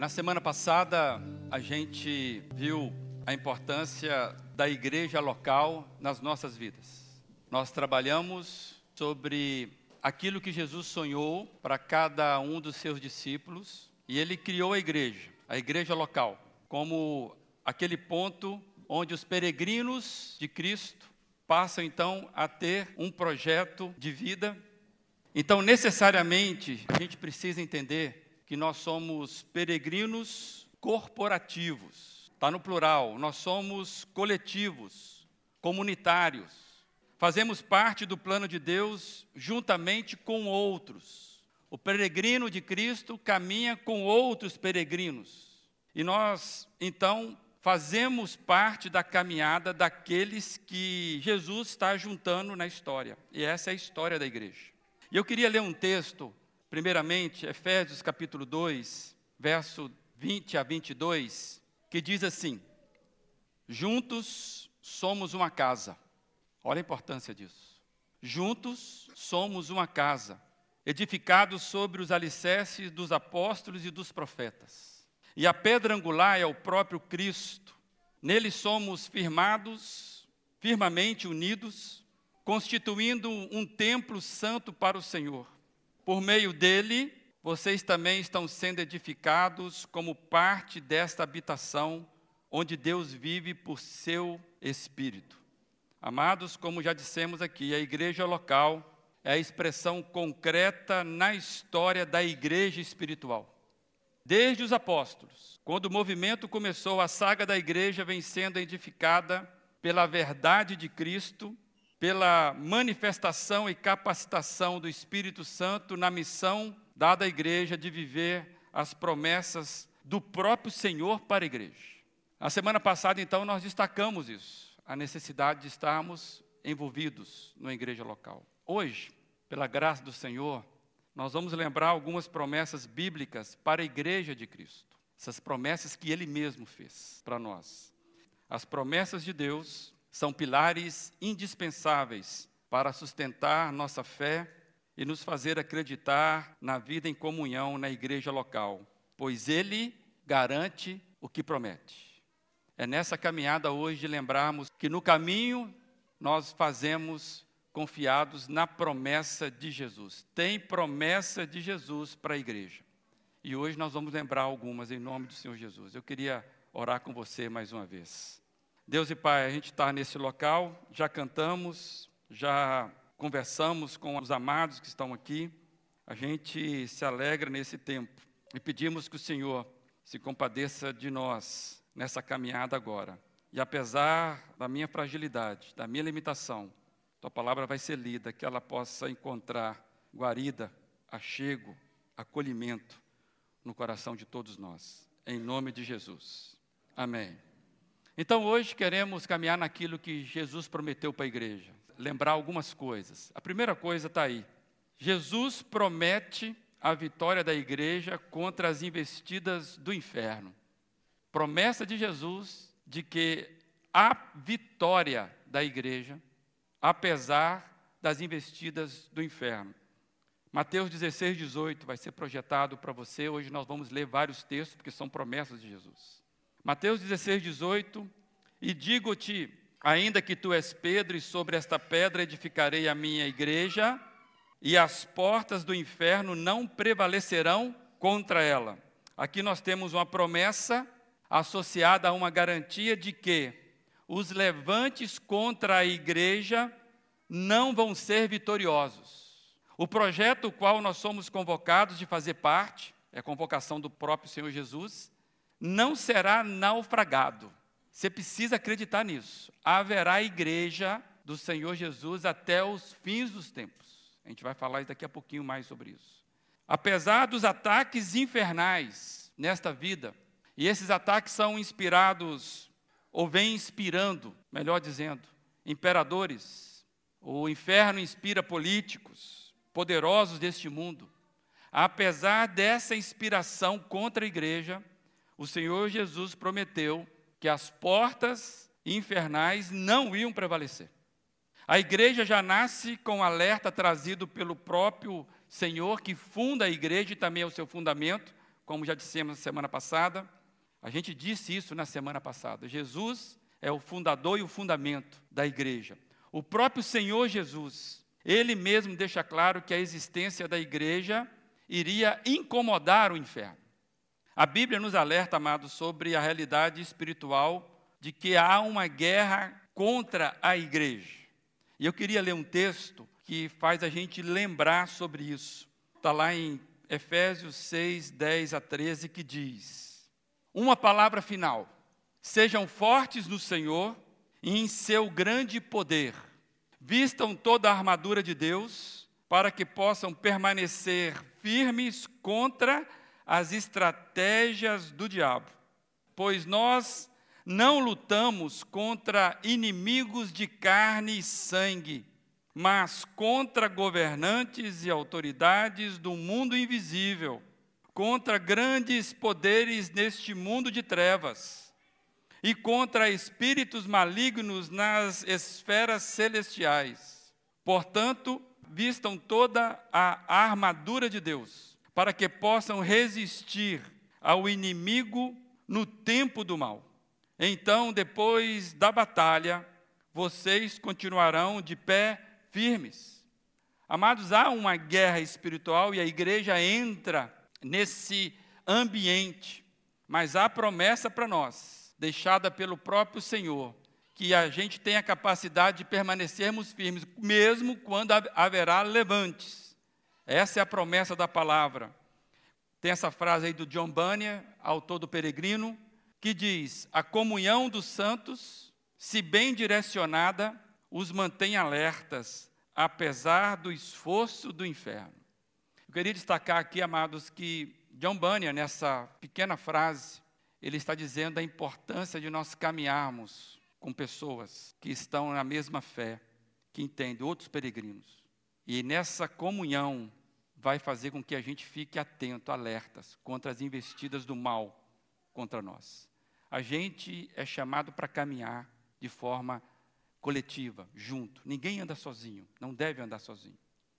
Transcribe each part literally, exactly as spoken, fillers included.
Na semana passada, a gente viu a importância da igreja local nas nossas vidas. Nós trabalhamos sobre aquilo que Jesus sonhou para cada um dos seus discípulos e ele criou a igreja, a igreja local, como aquele ponto onde os peregrinos de Cristo passam então a ter um projeto de vida. Então, necessariamente, a gente precisa entender que nós somos peregrinos corporativos. Está no plural. Nós somos coletivos, comunitários. Fazemos parte do plano de Deus juntamente com outros. O peregrino de Cristo caminha com outros peregrinos. E nós, então, fazemos parte da caminhada daqueles que Jesus está juntando na história. E essa é a história da igreja. E eu queria ler um texto, primeiramente, Efésios capítulo dois, verso vinte a vinte e dois, que diz assim: juntos somos uma casa. Olha a importância disso. Juntos somos uma casa, edificados sobre os alicerces dos apóstolos e dos profetas. E a pedra angular é o próprio Cristo. Nele somos firmados, firmemente unidos, constituindo um templo santo para o Senhor. Por meio dele, vocês também estão sendo edificados como parte desta habitação, onde Deus vive por seu Espírito. Amados, como já dissemos aqui, a igreja local é a expressão concreta na história da igreja espiritual. Desde os apóstolos, quando o movimento começou, a saga da igreja vem sendo edificada pela verdade de Cristo, pela manifestação e capacitação do Espírito Santo na missão dada à igreja de viver as promessas do próprio Senhor para a igreja. A semana passada, então, nós destacamos isso, a necessidade de estarmos envolvidos na igreja local. Hoje, pela graça do Senhor, nós vamos lembrar algumas promessas bíblicas para a igreja de Cristo. Essas promessas que Ele mesmo fez para nós. As promessas de Deus são pilares indispensáveis para sustentar nossa fé e nos fazer acreditar na vida em comunhão na igreja local, pois Ele garante o que promete. É nessa caminhada hoje de lembrarmos que no caminho nós fazemos confiados na promessa de Jesus. Tem promessa de Jesus para a igreja. E hoje nós vamos lembrar algumas em nome do Senhor Jesus. Eu queria orar com você mais uma vez. Deus e Pai, a gente está nesse local, já cantamos, já conversamos com os amados que estão aqui. A gente se alegra nesse tempo e pedimos que o Senhor se compadeça de nós nessa caminhada agora. E apesar da minha fragilidade, da minha limitação, Tua palavra vai ser lida, que ela possa encontrar guarida, achego, acolhimento no coração de todos nós. Em nome de Jesus. Amém. Então, hoje queremos caminhar naquilo que Jesus prometeu para a igreja. Lembrar algumas coisas. A primeira coisa está aí. Jesus promete a vitória da igreja contra as investidas do inferno. Promessa de Jesus de que há vitória da igreja, apesar das investidas do inferno. Mateus dezesseis, dezoito vai ser projetado para você. Hoje nós vamos ler vários textos, porque são promessas de Jesus. Mateus dezesseis, dezoito, e digo-te, ainda que tu és Pedro, e sobre esta pedra edificarei a minha igreja, e as portas do inferno não prevalecerão contra ela. Aqui nós temos uma promessa associada a uma garantia de que os levantes contra a igreja não vão ser vitoriosos. O projeto o qual nós somos convocados de fazer parte, é a convocação do próprio Senhor Jesus, não será naufragado. Você precisa acreditar nisso. Haverá igreja do Senhor Jesus até os fins dos tempos. A gente vai falar daqui a pouquinho mais sobre isso. Apesar dos ataques infernais nesta vida, e esses ataques são inspirados, ou vêm inspirando, melhor dizendo, imperadores. O inferno inspira políticos, poderosos deste mundo. Apesar dessa inspiração contra a igreja, o Senhor Jesus prometeu que as portas infernais não iam prevalecer. A igreja já nasce com um alerta trazido pelo próprio Senhor, que funda a igreja e também é o seu fundamento, como já dissemos na semana passada, a gente disse isso na semana passada, Jesus é o fundador e o fundamento da igreja. O próprio Senhor Jesus, Ele mesmo deixa claro que a existência da igreja iria incomodar o inferno. A Bíblia nos alerta, amados, sobre a realidade espiritual de que há uma guerra contra a igreja. E eu queria ler um texto que faz a gente lembrar sobre isso. Está lá em Efésios seis, dez a treze, que diz: uma palavra final: sejam fortes no Senhor e em seu grande poder. Vistam toda a armadura de Deus, para que possam permanecer firmes contra as estratégias do diabo. Pois nós não lutamos contra inimigos de carne e sangue, mas contra governantes e autoridades do mundo invisível, contra grandes poderes neste mundo de trevas, e contra espíritos malignos nas esferas celestiais. Portanto, vistam toda a armadura de Deus, para que possam resistir ao inimigo no tempo do mal. Então, depois da batalha, vocês continuarão de pé firmes. Amados, há uma guerra espiritual e a igreja entra nesse ambiente, mas há promessa para nós, deixada pelo próprio Senhor, que a gente tem a capacidade de permanecermos firmes, mesmo quando haverá levantes. Essa é a promessa da palavra. Tem essa frase aí do John Bunyan, autor do Peregrino, que diz: a comunhão dos santos, se bem direcionada, os mantém alertas, apesar do esforço do inferno. Eu queria destacar aqui, amados, que John Bunyan, nessa pequena frase, ele está dizendo a importância de nós caminharmos com pessoas que estão na mesma fé, que entendem, outros peregrinos. E nessa comunhão vai fazer com que a gente fique atento, alertas, contra as investidas do mal contra nós. A gente é chamado para caminhar de forma coletiva, junto. Ninguém anda sozinho, não deve andar sozinho.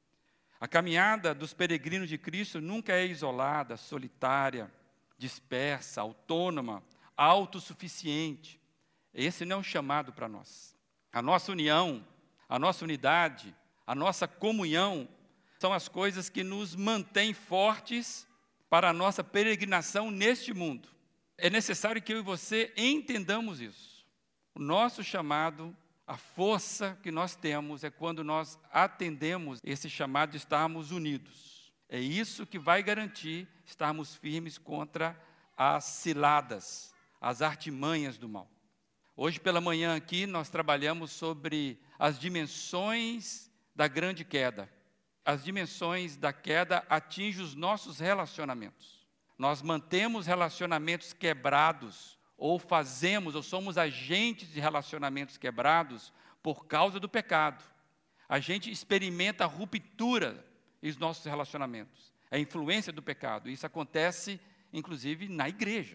A caminhada dos peregrinos de Cristo nunca é isolada, solitária, dispersa, autônoma, autossuficiente. Esse não é um chamado para nós. A nossa união, a nossa unidade, a nossa comunhão são as coisas que nos mantêm fortes para a nossa peregrinação neste mundo. É necessário que eu e você entendamos isso. O nosso chamado, a força que nós temos é quando nós atendemos esse chamado de estarmos unidos. É isso que vai garantir estarmos firmes contra as ciladas, as artimanhas do mal. Hoje pela manhã aqui nós trabalhamos sobre as dimensões da grande queda. As dimensões da queda atingem os nossos relacionamentos. Nós mantemos relacionamentos quebrados, ou fazemos, ou somos agentes de relacionamentos quebrados por causa do pecado. A gente experimenta a ruptura nos nossos relacionamentos, a influência do pecado. Isso acontece, inclusive, na igreja.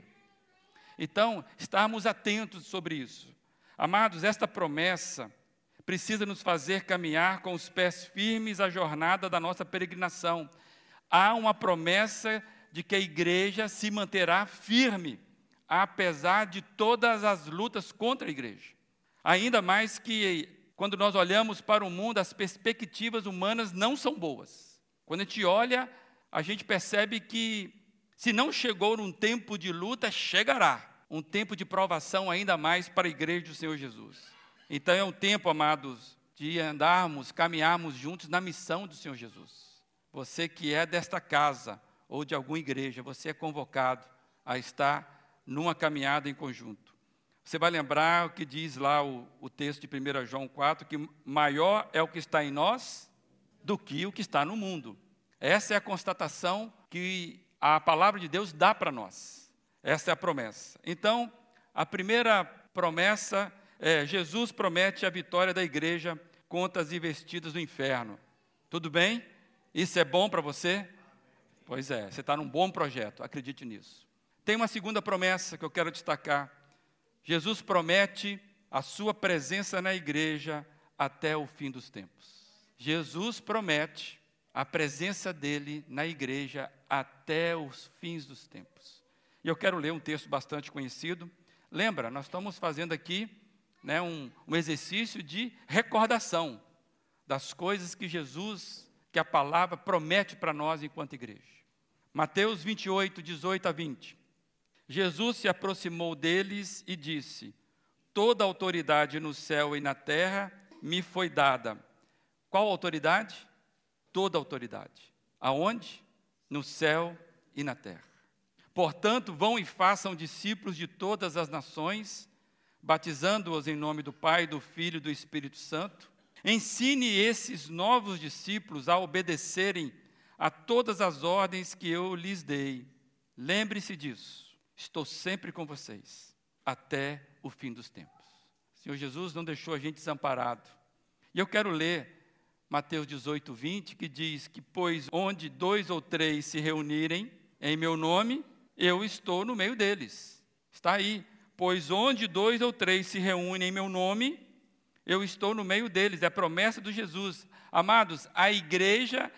Então, estarmos atentos sobre isso. Amados, esta promessa precisa nos fazer caminhar com os pés firmes a jornada da nossa peregrinação. Há uma promessa de que a igreja se manterá firme, apesar de todas as lutas contra a igreja. Ainda mais que, quando nós olhamos para o mundo, as perspectivas humanas não são boas. Quando a gente olha, a gente percebe que, se não chegou num tempo de luta, chegará um tempo de provação ainda mais para a igreja do Senhor Jesus. Então é um tempo, amados, de andarmos, caminharmos juntos na missão do Senhor Jesus. Você que é desta casa ou de alguma igreja, você é convocado a estar numa caminhada em conjunto. Você vai lembrar o que diz lá o, o texto de primeira João quatro, que maior é o que está em nós do que o que está no mundo. Essa é a constatação que a palavra de Deus dá para nós. Essa é a promessa. Então, a primeira promessa é: Jesus promete a vitória da igreja contra as investidas do inferno. Tudo bem? Isso é bom para você? Pois é, você está num bom projeto, acredite nisso. Tem uma segunda promessa que eu quero destacar. Jesus promete a sua presença na igreja até o fim dos tempos. Jesus promete a presença dele na igreja até os fins dos tempos. E eu quero ler um texto bastante conhecido. Lembra, nós estamos fazendo aqui, né, um, um exercício de recordação das coisas que Jesus, que a palavra promete para nós enquanto igreja. Mateus vinte e oito, dezoito a vinte. Jesus se aproximou deles e disse: toda autoridade no céu e na terra me foi dada. Qual autoridade? Toda autoridade. Aonde? No céu e na terra. Portanto, vão e façam discípulos de todas as nações, batizando-os em nome do Pai, do Filho e do Espírito Santo. Ensine esses novos discípulos a obedecerem a todas as ordens que eu lhes dei. Lembre-se disso. Estou sempre com vocês, até o fim dos tempos. O Senhor Jesus não deixou a gente desamparado. E eu quero ler Mateus dezoito, vinte, que diz que, pois onde dois ou três se reunirem em meu nome, eu estou no meio deles. Está aí. Pois onde dois ou três se reúnem em meu nome, eu estou no meio deles. É a promessa de Jesus. Amados, a igreja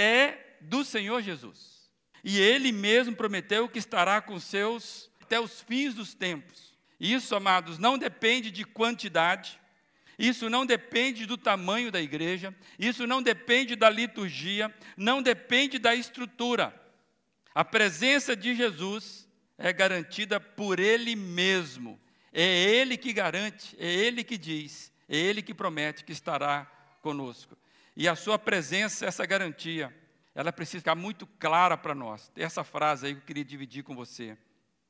é do Senhor Jesus. E Ele mesmo prometeu que estará com seus até os fins dos tempos. Isso, amados, não depende de quantidade. Isso não depende do tamanho da igreja. Isso não depende da liturgia. Não depende da estrutura. A presença de Jesus é garantida por Ele mesmo. É Ele que garante, é Ele que diz, é Ele que promete que estará conosco. E a sua presença, essa garantia, ela precisa ficar muito clara para nós. Essa frase aí que eu queria dividir com você.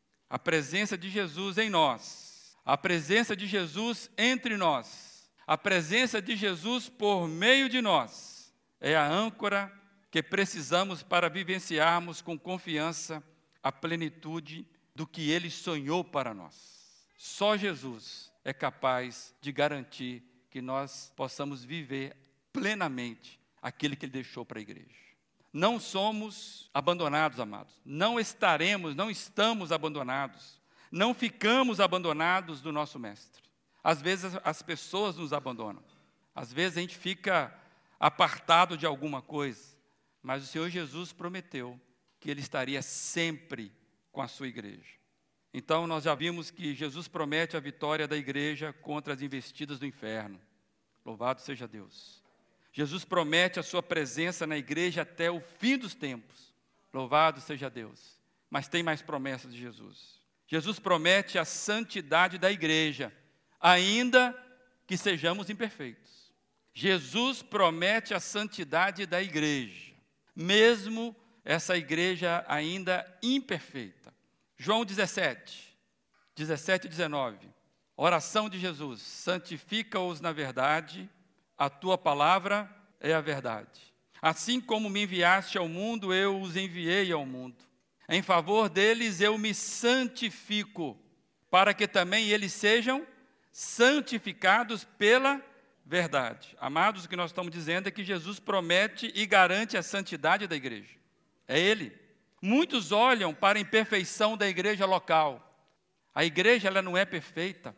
A presença de Jesus em nós. A presença de Jesus entre nós. A presença de Jesus por meio de nós. É a âncora que precisamos para vivenciarmos com confiança a plenitude do que Ele sonhou para nós. Só Jesus é capaz de garantir que nós possamos viver plenamente aquilo que Ele deixou para a igreja. Não somos abandonados, amados. Não estaremos, não estamos abandonados. Não ficamos abandonados do nosso Mestre. Às vezes as pessoas nos abandonam. Às vezes a gente fica apartado de alguma coisa. Mas o Senhor Jesus prometeu que Ele estaria sempre com a sua igreja. Então, nós já vimos que Jesus promete a vitória da igreja contra as investidas do inferno. Louvado seja Deus. Jesus promete a sua presença na igreja até o fim dos tempos. Louvado seja Deus. Mas tem mais promessas de Jesus. Jesus promete a santidade da igreja, ainda que sejamos imperfeitos. Jesus promete a santidade da igreja, mesmo essa igreja ainda imperfeita. João dezessete, dezessete e dezenove. Oração de Jesus: santifica-os na verdade, a tua palavra é a verdade. Assim como me enviaste ao mundo, eu os enviei ao mundo. Em favor deles eu me santifico, para que também eles sejam santificados pela verdade. Amados, o que nós estamos dizendo é que Jesus promete e garante a santidade da igreja. É Ele. Muitos olham para a imperfeição da igreja local. A igreja ela não é perfeita.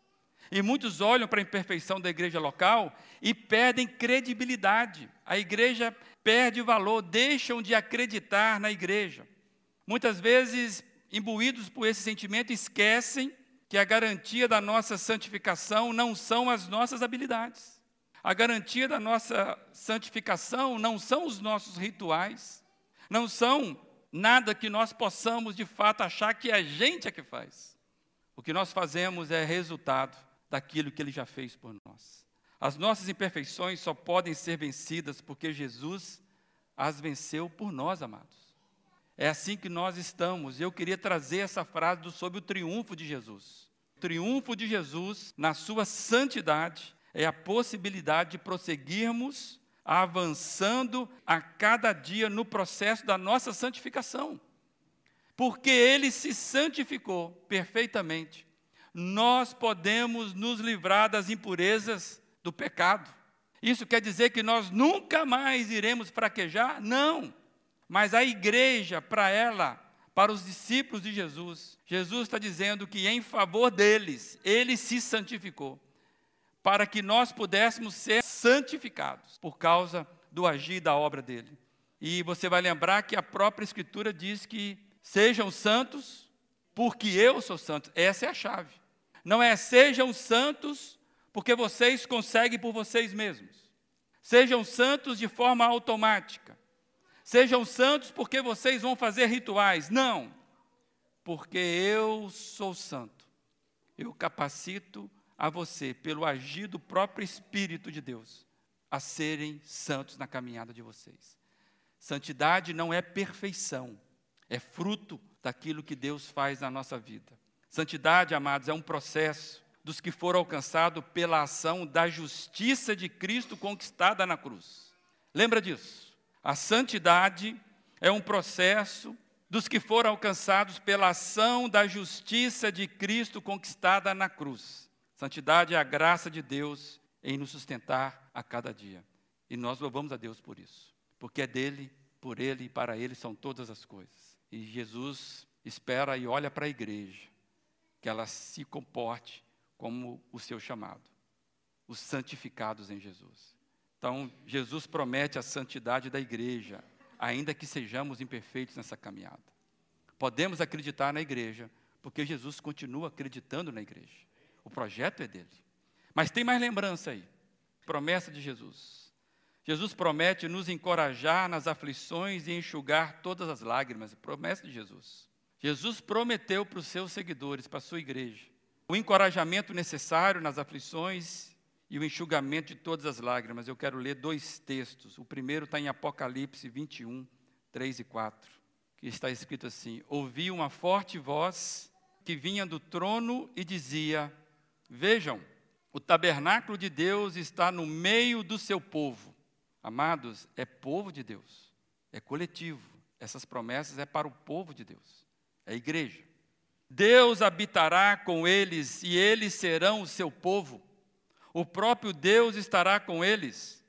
E muitos olham para a imperfeição da igreja local e perdem credibilidade. A igreja perde valor, deixam de acreditar na igreja. Muitas vezes, imbuídos por esse sentimento, esquecem que a garantia da nossa santificação não são as nossas habilidades. A garantia da nossa santificação não são os nossos rituais. Não são nada que nós possamos, de fato, achar que a gente é que faz. O que nós fazemos é resultado daquilo que Ele já fez por nós. As nossas imperfeições só podem ser vencidas porque Jesus as venceu por nós, amados. É assim que nós estamos. Eu queria trazer essa frase sobre o triunfo de Jesus. O triunfo de Jesus, na sua santidade, é a possibilidade de prosseguirmos avançando a cada dia no processo da nossa santificação. Porque Ele se santificou perfeitamente, nós podemos nos livrar das impurezas do pecado. Isso quer dizer que nós nunca mais iremos fraquejar? Não. Mas a igreja, para ela, para os discípulos de Jesus, Jesus está dizendo que em favor deles, Ele se santificou, para que nós pudéssemos ser santificados por causa do agir da obra dele. E você vai lembrar que a própria Escritura diz que sejam santos, porque eu sou santo. Essa é a chave. Não é sejam santos, porque vocês conseguem por vocês mesmos. Sejam santos de forma automática. Sejam santos porque vocês vão fazer rituais. Não, porque eu sou santo. Eu capacito a você, pelo agir do próprio Espírito de Deus, a serem santos na caminhada de vocês. Santidade não é perfeição, é fruto daquilo que Deus faz na nossa vida. Santidade, amados, é um processo dos que foram alcançados pela ação da justiça de Cristo conquistada na cruz. Lembra disso? A santidade é um processo dos que foram alcançados pela ação da justiça de Cristo conquistada na cruz. Santidade é a graça de Deus em nos sustentar a cada dia. E nós louvamos a Deus por isso. Porque é dele, por ele e para ele são todas as coisas. E Jesus espera e olha para a igreja, que ela se comporte como o seu chamado, os santificados em Jesus. Então, Jesus promete a santidade da igreja, ainda que sejamos imperfeitos nessa caminhada. Podemos acreditar na igreja, porque Jesus continua acreditando na igreja. O projeto é dele. Mas tem mais lembrança aí. Promessa de Jesus. Jesus promete nos encorajar nas aflições e enxugar todas as lágrimas. Promessa de Jesus. Jesus prometeu para os seus seguidores, para a sua igreja, o encorajamento necessário nas aflições e o enxugamento de todas as lágrimas. Eu quero ler dois textos. O primeiro está em Apocalipse vinte e um, três e quatro, que está escrito assim: ouvi uma forte voz que vinha do trono e dizia: vejam, o tabernáculo de Deus está no meio do seu povo. Amados, é povo de Deus, é coletivo. Essas promessas é para o povo de Deus, é a igreja. Deus habitará com eles e eles serão o seu povo. O próprio Deus estará com eles.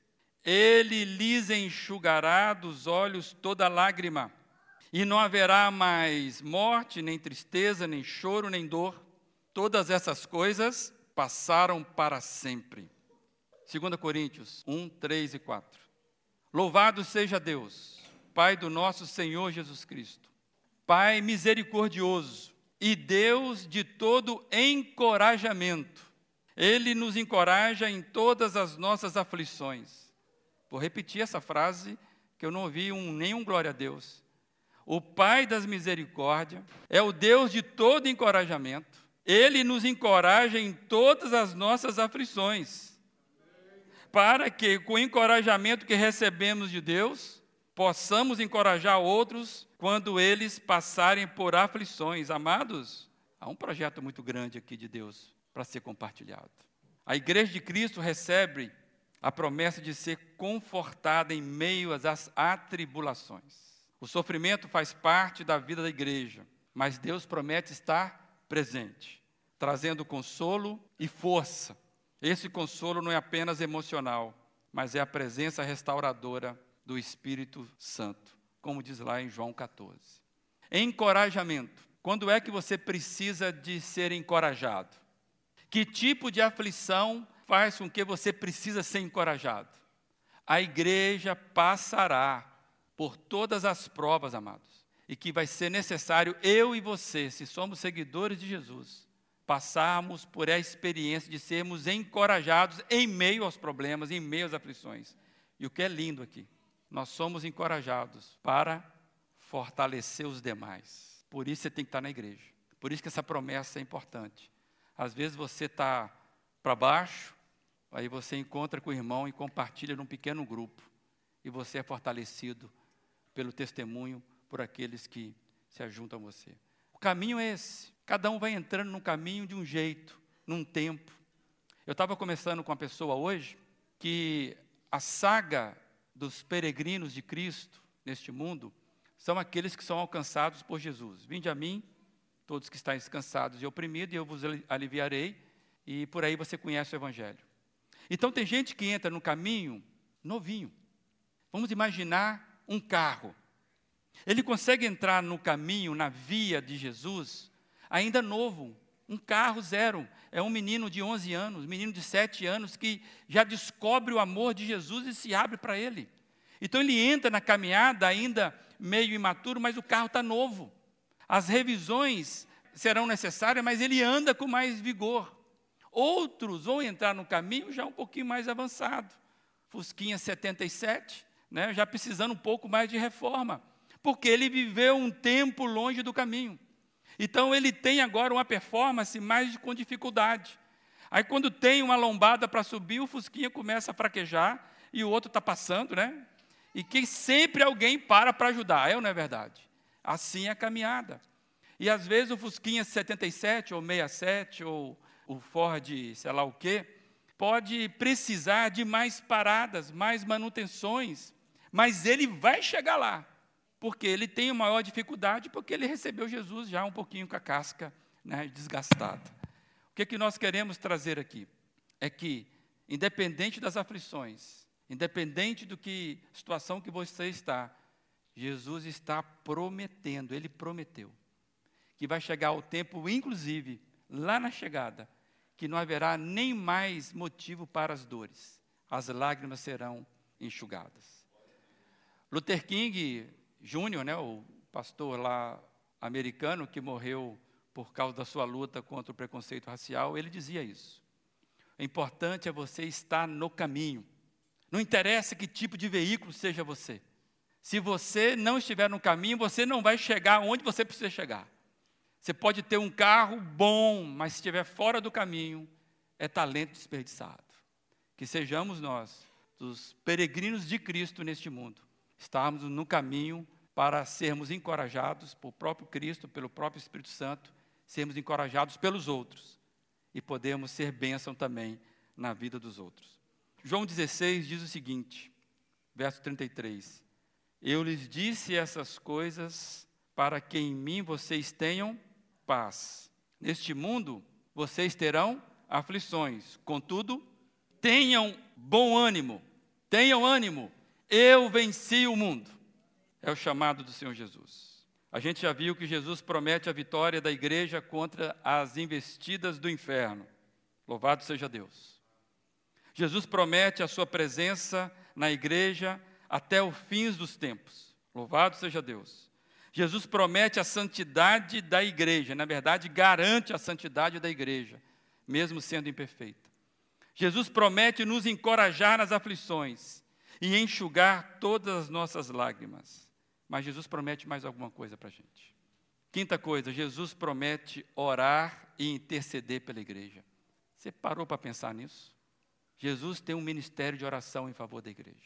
Ele lhes enxugará dos olhos toda lágrima. E não haverá mais morte, nem tristeza, nem choro, nem dor. Todas essas coisas passaram para sempre. Segunda Coríntios um, três e quatro. Louvado seja Deus, Pai do nosso Senhor Jesus Cristo, Pai misericordioso e Deus de todo encorajamento. Ele nos encoraja em todas as nossas aflições. Vou repetir essa frase, que eu não ouvi um, nenhum glória a Deus. O Pai das misericórdias é o Deus de todo encorajamento. Ele nos encoraja em todas as nossas aflições, para que, com o encorajamento que recebemos de Deus, possamos encorajar outros quando eles passarem por aflições. Amados, há um projeto muito grande aqui de Deus para ser compartilhado. A igreja de Cristo recebe a promessa de ser confortada em meio às atribulações. O sofrimento faz parte da vida da igreja, mas Deus promete estar presente, trazendo consolo e força. Esse consolo não é apenas emocional, mas é a presença restauradora do Espírito Santo, como diz lá em João catorze. Encorajamento. Quando é que você precisa de ser encorajado? Que tipo de aflição faz com que você precisa ser encorajado? A igreja passará por todas as provas, amados, e que vai ser necessário eu e você, se somos seguidores de Jesus, passarmos por a experiência de sermos encorajados em meio aos problemas, em meio às aflições. E o que é lindo aqui, nós somos encorajados para fortalecer os demais. Por isso você tem que estar na igreja. Por isso que essa promessa é importante. Às vezes você está para baixo, aí você encontra com o irmão e compartilha num pequeno grupo. E você é fortalecido pelo testemunho, por aqueles que se ajuntam a você. O caminho é esse. Cada um vai entrando num caminho de um jeito, num tempo. Eu estava conversando com uma pessoa hoje que a saga dos peregrinos de Cristo neste mundo são aqueles que são alcançados por Jesus. Vinde a mim, todos que estáis cansados e oprimidos, e eu vos aliviarei, e por aí você conhece o Evangelho. Então tem gente que entra no caminho novinho. Vamos imaginar um carro. Ele consegue entrar no caminho, na via de Jesus, ainda novo, um carro zero. É um menino de onze anos, um menino de sete anos, que já descobre o amor de Jesus e se abre para ele. Então ele entra na caminhada ainda meio imaturo, mas o carro está novo. As revisões serão necessárias, mas ele anda com mais vigor. Outros vão entrar no caminho já um pouquinho mais avançado. Fusquinha setenta e sete, né, já precisando um pouco mais de reforma, porque ele viveu um tempo longe do caminho. Então ele tem agora uma performance mais com dificuldade. Aí quando tem uma lombada para subir, o Fusquinha começa a fraquejar e o outro está passando, né? E que sempre alguém para para ajudar, é ou não é verdade? Assim é a caminhada. E às vezes o Fusquinha setenta e sete, ou sessenta e sete, ou o Ford, sei lá o quê, pode precisar de mais paradas, mais manutenções, mas ele vai chegar lá, porque ele tem maior dificuldade, porque ele recebeu Jesus já um pouquinho com a casca, né, desgastada. O que, que nós queremos trazer aqui? É que, independente das aflições, independente do que situação que você está, Jesus está prometendo, Ele prometeu, que vai chegar o tempo, inclusive, lá na chegada, que não haverá nem mais motivo para as dores, as lágrimas serão enxugadas. Luther King Júnior, né, o pastor lá americano que morreu por causa da sua luta contra o preconceito racial, ele dizia isso. O importante é você estar no caminho. Não interessa que tipo de veículo seja você. Se você não estiver no caminho, você não vai chegar onde você precisa chegar. Você pode ter um carro bom, mas se estiver fora do caminho, é talento desperdiçado. Que sejamos nós, os peregrinos de Cristo neste mundo, estarmos no caminho para sermos encorajados por próprio Cristo, pelo próprio Espírito Santo, sermos encorajados pelos outros e podemos ser bênção também na vida dos outros. João dezesseis diz o seguinte, verso trinta e três, eu lhes disse essas coisas para que em mim vocês tenham paz. Neste mundo vocês terão aflições, contudo, tenham bom ânimo, tenham ânimo, eu venci o mundo. É o chamado do Senhor Jesus. A gente já viu que Jesus promete a vitória da igreja contra as investidas do inferno. Louvado seja Deus. Jesus promete a sua presença na igreja até o fim dos tempos. Louvado seja Deus. Jesus promete a santidade da igreja, na verdade, garante a santidade da igreja, mesmo sendo imperfeita. Jesus promete nos encorajar nas aflições e enxugar todas as nossas lágrimas. Mas Jesus promete mais alguma coisa para a gente. Quinta coisa, Jesus promete orar e interceder pela igreja. Você parou para pensar nisso? Jesus tem um ministério de oração em favor da igreja.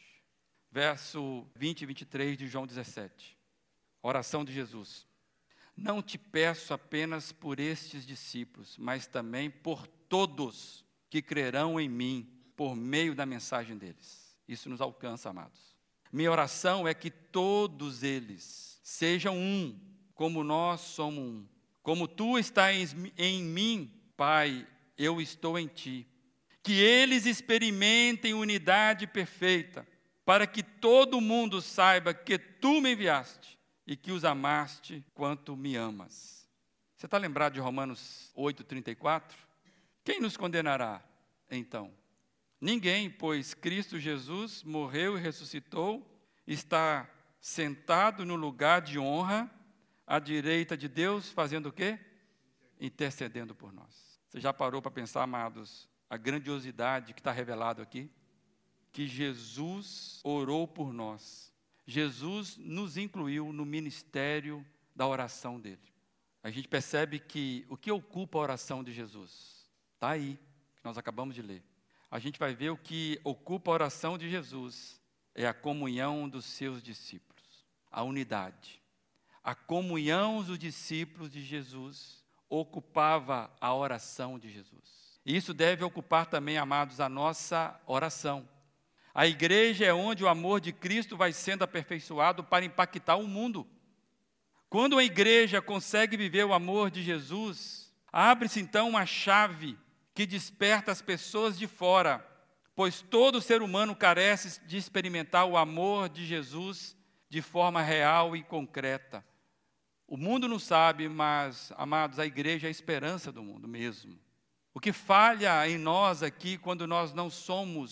Verso vinte e vinte e três de João dezessete. Oração de Jesus. Não te peço apenas por estes discípulos, mas também por todos que crerão em mim por meio da mensagem deles. Isso nos alcança, amados. Minha oração é que todos eles sejam um, como nós somos um. Como tu estás em mim, Pai, eu estou em ti. Que eles experimentem unidade perfeita, para que todo mundo saiba que tu me enviaste e que os amaste quanto me amas. Você está lembrado de Romanos oito, trinta e quatro? Quem nos condenará, então? Ninguém, pois Cristo Jesus morreu e ressuscitou, está sentado no lugar de honra, à direita de Deus, fazendo o quê? Intercedendo por nós. Você já parou para pensar, amados, a grandiosidade que está revelado aqui? Que Jesus orou por nós. Jesus nos incluiu no ministério da oração dele. A gente percebe que o que ocupa a oração de Jesus? Está aí, que nós acabamos de ler. A gente vai ver o que ocupa a oração de Jesus é a comunhão dos seus discípulos, a unidade. A comunhão dos discípulos de Jesus ocupava a oração de Jesus. E isso deve ocupar também, amados, a nossa oração. A igreja é onde o amor de Cristo vai sendo aperfeiçoado para impactar o mundo. Quando a igreja consegue viver o amor de Jesus, abre-se então uma chave que desperta as pessoas de fora, pois todo ser humano carece de experimentar o amor de Jesus de forma real e concreta. O mundo não sabe, mas, amados, a igreja é a esperança do mundo mesmo. O que falha em nós aqui, quando nós não somos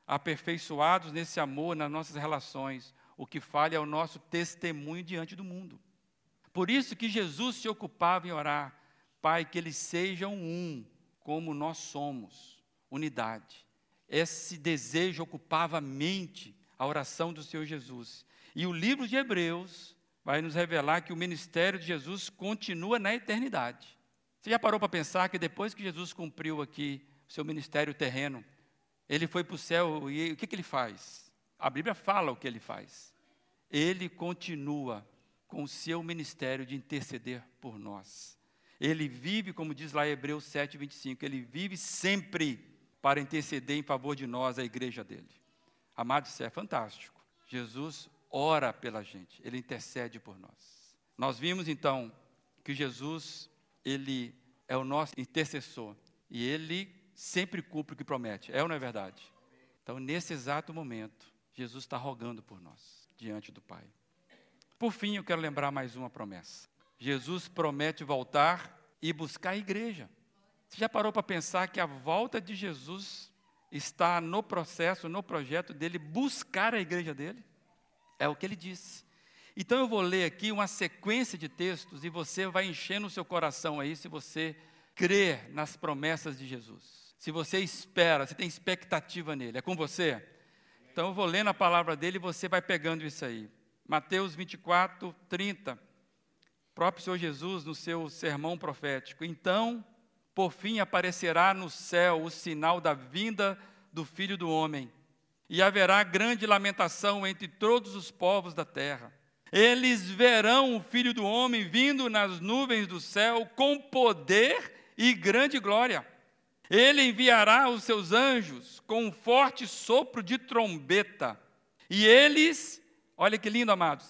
aperfeiçoados nesse amor nas nossas relações. O que falha é o nosso testemunho diante do mundo. Por isso que Jesus se ocupava em orar, Pai, que eles sejam um, como nós somos, unidade. Esse desejo ocupava a mente, a oração do Senhor Jesus. E o livro de Hebreus vai nos revelar que o ministério de Jesus continua na eternidade. Você já parou para pensar que depois que Jesus cumpriu aqui o seu ministério terreno, ele foi para o céu e o que, que ele faz? A Bíblia fala o que ele faz. Ele continua com o seu ministério de interceder por nós. Ele vive, como diz lá em Hebreus sete, vinte e cinco, ele vive sempre para interceder em favor de nós, a igreja dele. Amados, isso é fantástico. Jesus ora pela gente, ele intercede por nós. Nós vimos então que Jesus, ele é o nosso intercessor e ele sempre cumpre o que promete. É ou não é verdade? Então, nesse exato momento, Jesus está rogando por nós, diante do Pai. Por fim, eu quero lembrar mais uma promessa. Jesus promete voltar e buscar a igreja. Você já parou para pensar que a volta de Jesus está no processo, no projeto dele, buscar a igreja dele? É o que ele disse. Então eu vou ler aqui uma sequência de textos e você vai enchendo o seu coração aí se você crer nas promessas de Jesus. Se você espera, se tem expectativa nele. É com você? Então eu vou lendo a palavra dele e você vai pegando isso aí. Mateus vinte e quatro, trinta. O próprio Senhor Jesus no seu sermão profético. Então, por fim, aparecerá no céu o sinal da vinda do Filho do Homem. E haverá grande lamentação entre todos os povos da terra. Eles verão o Filho do Homem vindo nas nuvens do céu com poder e grande glória. Ele enviará os seus anjos com um forte sopro de trombeta. E eles, olha que lindo, amados,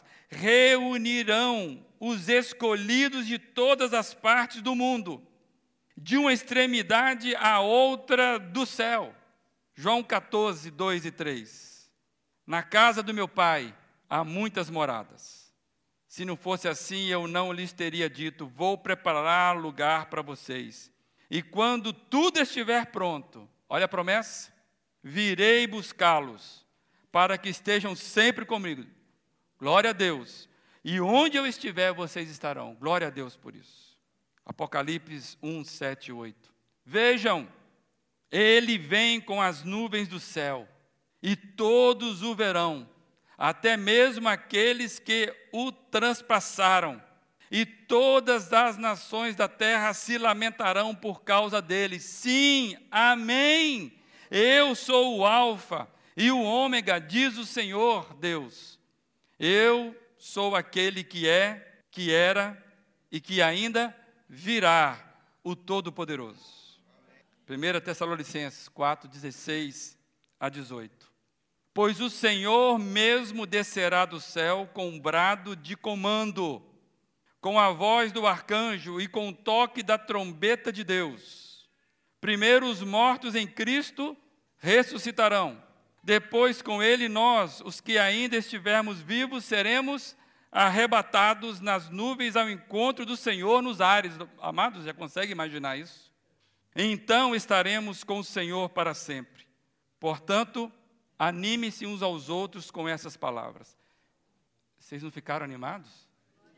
reunirão os escolhidos de todas as partes do mundo, de uma extremidade à outra do céu. João catorze, dois e três. Na casa do meu pai há muitas moradas. Se não fosse assim, eu não lhes teria dito, vou preparar lugar para vocês. E quando tudo estiver pronto, olha a promessa, virei buscá-los, para que estejam sempre comigo. Glória a Deus. E onde eu estiver, vocês estarão. Glória a Deus por isso. Apocalipse um, sete e oito. Vejam, ele vem com as nuvens do céu, e todos o verão, até mesmo aqueles que o transpassaram, e todas as nações da terra se lamentarão por causa dele. Sim, amém. Eu sou o Alfa e o Ômega, diz o Senhor Deus. Eu sou aquele que é, que era e que ainda virá, o Todo-Poderoso. primeira Tessalonicenses quatro, dezesseis a dezoito. Pois o Senhor mesmo descerá do céu com um brado de comando, com a voz do arcanjo e com o toque da trombeta de Deus. Primeiro os mortos em Cristo ressuscitarão. Depois com ele nós, os que ainda estivermos vivos, seremos arrebatados nas nuvens ao encontro do Senhor nos ares. Amados, já consegue imaginar isso? Então estaremos com o Senhor para sempre. Portanto, anime-se uns aos outros com essas palavras. Vocês não ficaram animados?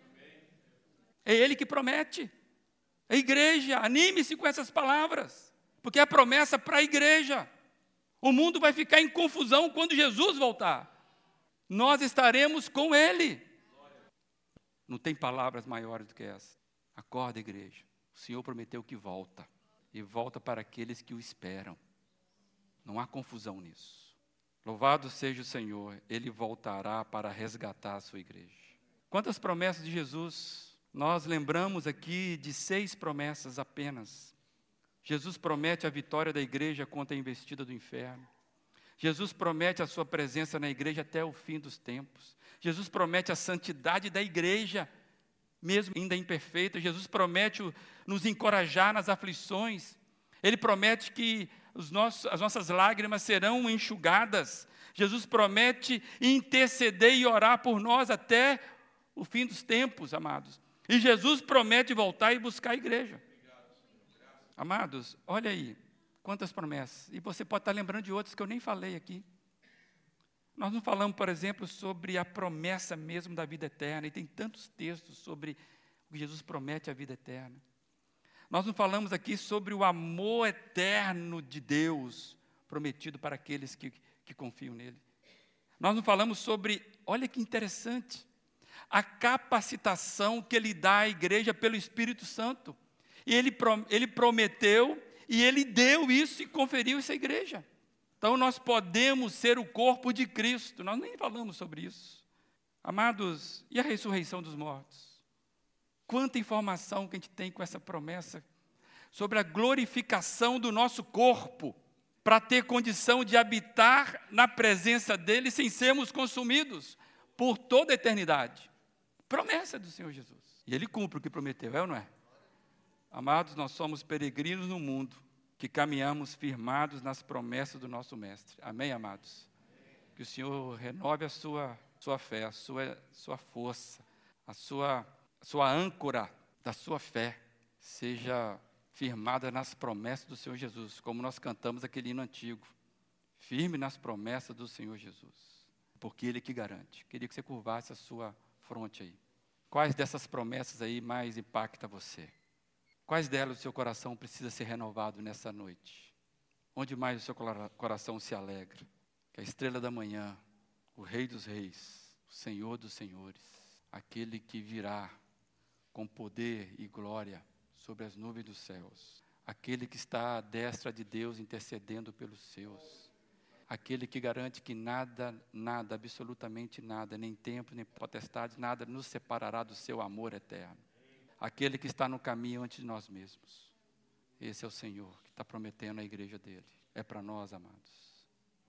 É Ele que promete. A igreja, anime-se com essas palavras, porque é a promessa para a igreja. O mundo vai ficar em confusão quando Jesus voltar. Nós estaremos com Ele. Não tem palavras maiores do que essa. Acorda, igreja. O Senhor prometeu que volta. E volta para aqueles que o esperam. Não há confusão nisso. Louvado seja o Senhor, Ele voltará para resgatar a sua igreja. Quantas promessas de Jesus? Nós lembramos aqui de seis promessas apenas. Jesus promete a vitória da igreja contra a investida do inferno. Jesus promete a sua presença na igreja até o fim dos tempos. Jesus promete a santidade da igreja, mesmo ainda imperfeita. Jesus promete nos encorajar nas aflições. Ele promete que os nossos, as nossas lágrimas serão enxugadas. Jesus promete interceder e orar por nós até o fim dos tempos, amados. E Jesus promete voltar e buscar a igreja. Amados, olha aí, Quantas promessas? E você pode estar lembrando de outras que eu nem falei aqui. Nós não falamos, por exemplo, sobre a promessa mesmo da vida eterna, e tem tantos textos sobre o que Jesus promete a vida eterna. Nós não falamos aqui sobre o amor eterno de Deus, prometido para aqueles que, que confiam nele. Nós não falamos sobre, olha que interessante, a capacitação que Ele dá à igreja pelo Espírito Santo. E Ele, ele prometeu, e Ele deu isso e conferiu isso à igreja. Então, nós podemos ser o corpo de Cristo. Nós nem falamos sobre isso. Amados, e a ressurreição dos mortos? Quanta informação que a gente tem com essa promessa sobre a glorificação do nosso corpo, para ter condição de habitar na presença dEle sem sermos consumidos por toda a eternidade. Promessa do Senhor Jesus. E Ele cumpre o que prometeu, é ou não é? Amados, nós somos peregrinos no mundo, que caminhamos firmados nas promessas do nosso Mestre. Amém, amados? Amém. Que o Senhor renove a sua, sua fé, a sua, sua força, a sua, a sua âncora da sua fé seja firmada nas promessas do Senhor Jesus, como nós cantamos aquele hino antigo. Firme nas promessas do Senhor Jesus, porque Ele que garante. Queria que você curvasse a sua fronte aí. Quais dessas promessas aí mais impacta você? Quais delas o seu coração precisa ser renovado nessa noite? Onde mais o seu coração se alegra? Que a estrela da manhã, o Rei dos Reis, o Senhor dos Senhores, aquele que virá com poder e glória sobre as nuvens dos céus, aquele que está à destra de Deus intercedendo pelos seus, aquele que garante que nada, nada, absolutamente nada, nem tempo, nem potestade, nada nos separará do seu amor eterno. Aquele que está no caminho antes de nós mesmos. Esse é o Senhor que está prometendo à igreja dele. É para nós, amados.